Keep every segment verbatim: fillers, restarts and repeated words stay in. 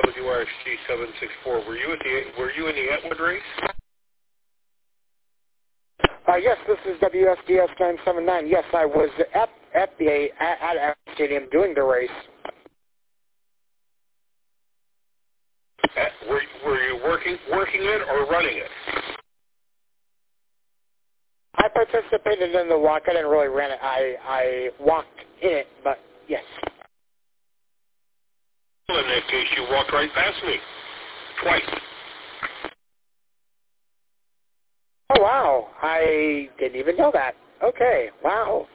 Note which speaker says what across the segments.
Speaker 1: W R X G seven six four. Were you at the Were you in the Atwood race?
Speaker 2: Uh, yes, this is W S D S nine seven nine. Yes, I was at at the at, at Atwood Stadium doing the race.
Speaker 1: At, were Were you working working it or running it?
Speaker 2: I participated in the walk. I didn't really run it. I I walked in it, but yes.
Speaker 1: Well, in that case, you walked right past me twice.
Speaker 2: Oh wow! I didn't even know that. Okay, wow.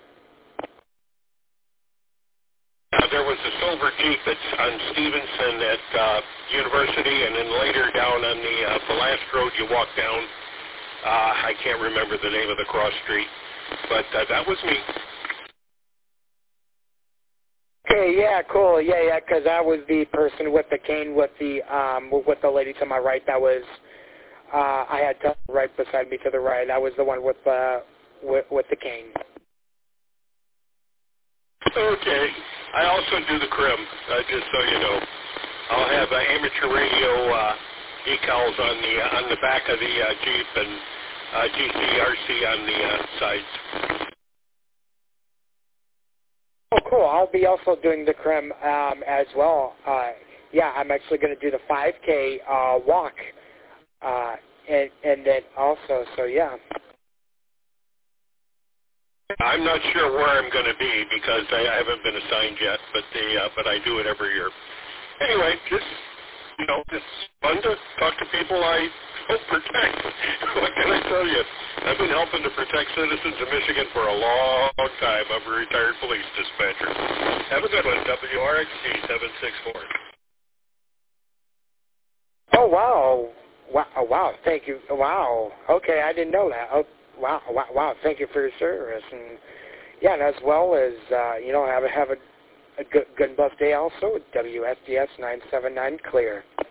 Speaker 1: Uh, there was a silver Jeep that's on Stevenson at uh, University, and then later down on the uh, the last road you walk down. Uh, I can't remember the name of the cross street, but uh, that was me.
Speaker 2: Okay, yeah, cool, yeah, yeah, because I was the person with the cane with the um with the lady to my right. That was uh, I had Tell right beside me to the right. I was the one with uh with, with the cane.
Speaker 1: Okay. I also do the crim, uh, just so you know. I'll have uh, amateur radio uh, decals on the uh, on the back of the uh, Jeep and uh, G C R C on the uh, sides.
Speaker 2: Oh, cool. I'll be also doing the crim um, as well. Uh, yeah, I'm actually going to do the five K uh, walk, uh, and and then also, so yeah.
Speaker 1: I'm not sure where I'm going to be because I, I haven't been assigned yet, but the uh, but I do it every year. Anyway, just you know, it's fun to talk to people I help protect. What can I tell you? I've been helping to protect citizens of Michigan for a long time. I'm a retired police dispatcher. Have a good one, W R X G seven six four.
Speaker 2: Oh wow, wow, oh, wow! Thank you. Wow. Okay, I didn't know that. Oh, wow, wow, wow! Thank you for your service, and yeah, and as well as uh, you know, have a have a, a good good buff day also. W S D S nine seven nine clear.